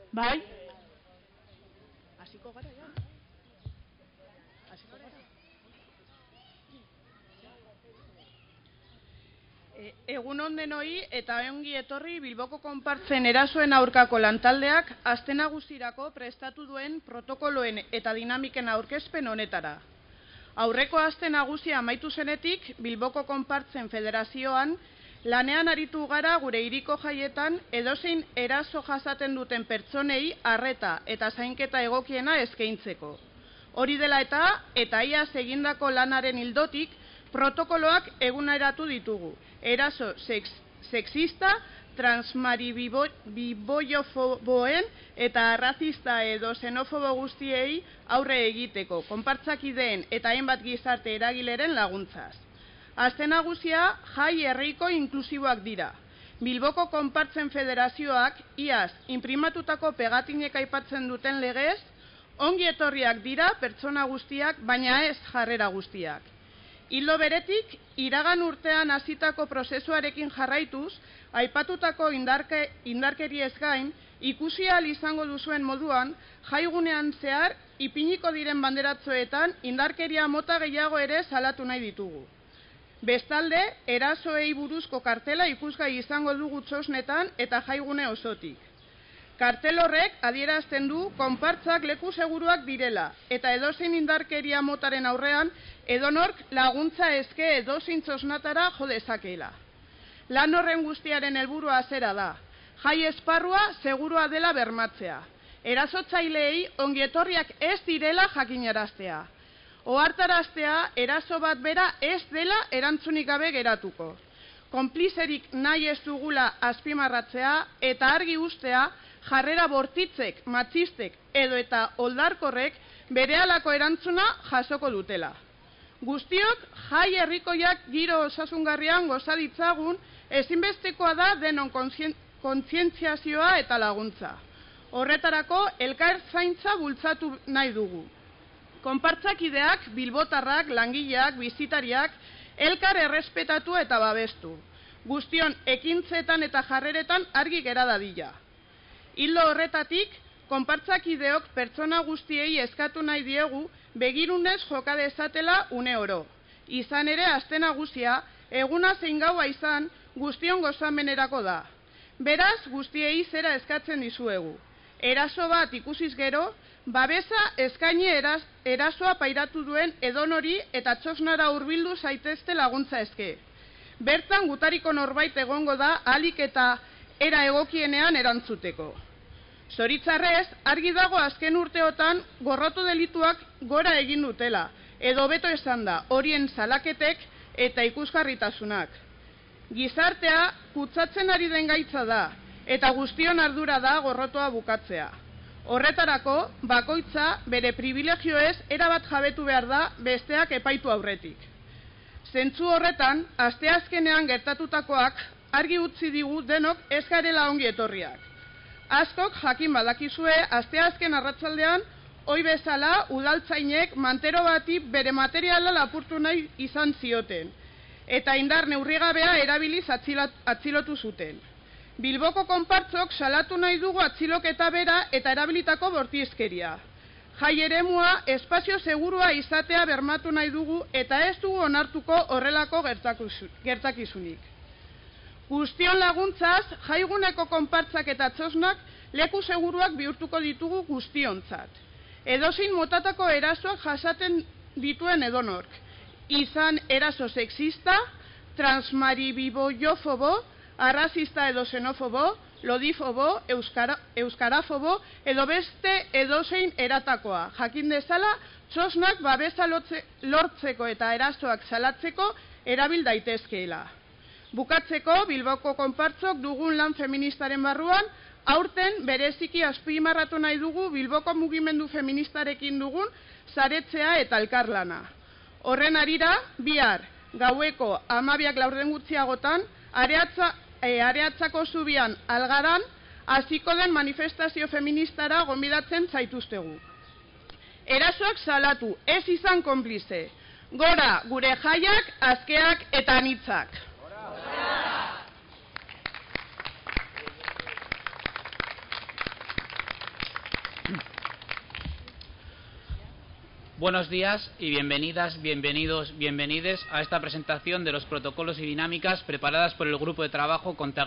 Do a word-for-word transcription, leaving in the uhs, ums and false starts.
Bai? Hasiko gara, ja? Hasiko gara? E, egun on denoi eta ongi etorri Bilboko konpartzen erasoen aurkako lantaldeak aste nagusirako prestatu duen protokoloen eta dinamiken aurkezpen honetara. Aurreko aste nagusia amaitu zenetik Bilboko konpartzen federazioan lanean aritu gara gure hiriko jaietan edozein eraso jasaten duten pertsonei arreta eta zainketa egokiena eskaintzeko. Hori dela eta, eta iaz egindako lanaren ildotik, protokoloak eguneratu ditugu. Eraso sex, sexista, transmaribiboiofoboen eta arrazista edo xenofobo guztiei aurre egiteko, konpartzakideen eta hainbat gizarte eragileren laguntzaz. Aste nagusia jai herriko inklusiboak dira. Bilboko konpartzen federazioak iaz inprimatutako pegatinek aipatzen duten legez, ongi etorriak dira pertsona guztiak, baina ez jarrera guztiak. Ildo beretik, iragan urtean hasitako prozesuarekin jarraituz, aipatutako indarke, indarkeriez gain, ikusi ahal izango duzuen moduan, jaigunean zehar, ipiniko diren banderatzoetan, indarkeria mota gehiago ere salatu nahi ditugu. Bestalde, erasoei buruzko kartela ikusgai izango dugu txosnetan eta jaigune osotik. Kartel horrek adierazten du konpartzak leku seguruak direla eta edozein indarkeria motaren aurrean edonork laguntza eske edozein txosnatara jo dezakeela. Lan horren guztiaren helburua zera da, jai esparrua segurua dela bermatzea, erasotzaileei ongietorriak ez direla jakinaraztea, ohartaraztea eraso bat bera ez dela erantzunik gabe geratuko, konplizerik nahi ez dugula azpimarratzea eta argi ustea jarrera bortitzek, matxistek edo eta oldarkorrek berehalako erantzuna jasoko dutela. Guztiok jai herrikoiak giro osasungarrian goza ditzagun, ezinbestekoa da denon kontzientziazioa eta laguntza. Horretarako elkar zaintza bultzatu nahi dugu. Konpartzakideak, bilbotarrak, langileak, bizitariak, elkar errespetatu eta babestu. Guztion ekintzetan eta jarreretan argi gera dadila. Hildo horretatik, konpartzakideok pertsona guztiei eskatu nahi diegu begirunez joka dezatela une oro. Izan ere, aste nagusia, eguna zein gaua izan, guztion gozamenerako da. Beraz, guztiei zera eskatzen dizuegu. Eraso bat ikusiz gero, babesa eskaini eraz, erasoa pairatu duen edonori eta txosnara hurbildu zaitezte laguntza eske. Bertan gutariko norbait egongo da ahalik eta era egokienean erantzuteko. Zoritzarrez, argi dago azken urteotan gorroto delituak gora egin dutela, edo beto esan da horien salaketek eta ikusgarritasunak. Gizartea kutsatzen ari den gaitza da, eta guztion ardura da gorrotoa bukatzea. Horretarako, bakoitza bere privilegioez erabat jabetu behar da besteak epaitu aurretik. Zentzu horretan, asteazkenean gertatutakoak argi utzi digu denok ez garela ongi etorriak. Askok jakin badakizue asteazken arratsaldean ohi bezala udaltzainek mantero bati bere materiala lapurtu nahi izan zioten eta indar neurrigabea erabiliz atzilotu zuten. Bilboko konpartzok salatu nahi dugu atziloketa bera eta erabilitako bortizkeria. Jai eremua espazio segurua izatea bermatu nahi dugu eta ez dugu onartuko horrelako gertakizunik. Guztion laguntzaz, jaiguneko konpartzak eta txosnak leku seguruak bihurtuko ditugu guztiontzat. Edozein motatako erasoak jasaten dituen edonork. Izan eraso sexista, transmaribiboiofobo, arrazista edo xenofobo, lodifobo, euskara, euskarafobo, edo beste edozein eratakoa. Jakin dezala, txosnak babesa lotze, lortzeko eta erasoak salatzeko erabil daitezkeela. Bukatzeko, Bilboko konpartzok dugun lan feministaren barruan, aurten bereziki azpimarratu nahi dugu Bilboko mugimendu feministarekin dugun saretzea eta elkarlana. Horren harira, bihar, gaueko hamabiak laurden gutxiagotan, areatza, e, areatzako zubian algaran, hasiko den manifestazio feministara gonbidatzen zaituztegu. Erasoak salatu, ez izan konplize. Gora, gure jaiak, askeak eta anitzak. Gora! Gora! Buenos días y bienvenidas, bienvenidos, bienvenides a esta presentación de los protocolos y dinámicas preparadas por el Grupo de Trabajo Contabilidad